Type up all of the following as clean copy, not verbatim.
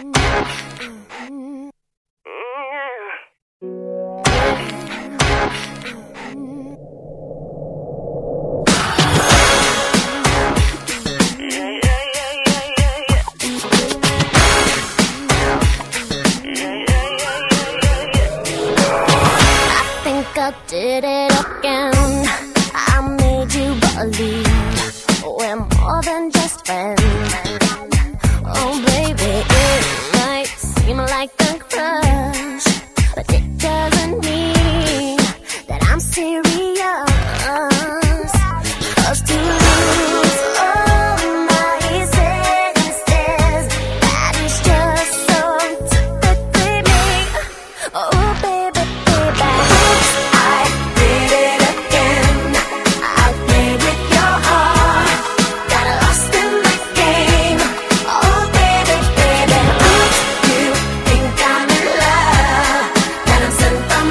I did it again. I made you believe we're more than just friends. Oh baby, it might seem like a crush, but it doesn't mean that I'm serious. 'Cause to lose all my senses, that is just so typically me. Oh baby, baby, I did it again. I played with your heart, got lost in the game. Oh baby, baby, you think I'm in love, that I'm sent from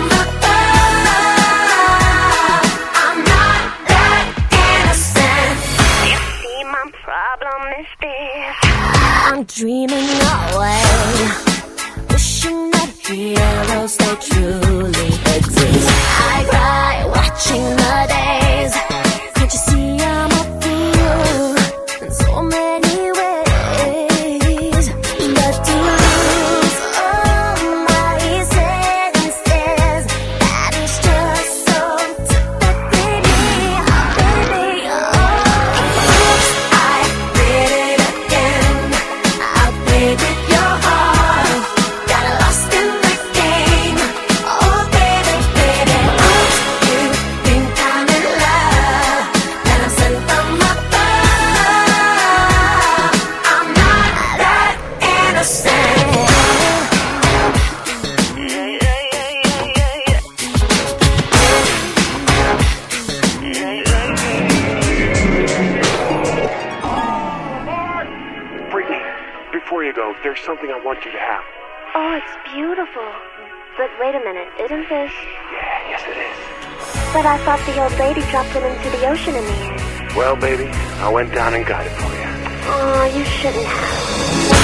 above. I'm not that innocent. You see, my problem is this: I'm dreaming away, wishing that heroes they truly exist. I cry watching the days. Can't you see I'm a fool in so many ways? But to lose all my senses, that is just so typically me. Oh baby, oops, I did it again. I played with your heart, got lost in the game. Oh baby, baby, oops, you think I'm in love, that I'm sent from above. I'm not that innocent. Brittany, before you go, there's something I want you to have. Oh, it's beautiful. But wait a minute, isn't this? Yeah, yes it is. But I thought the old lady dropped it into the ocean in the end. Well, baby, I went down and got it for you. Oh, you shouldn't have.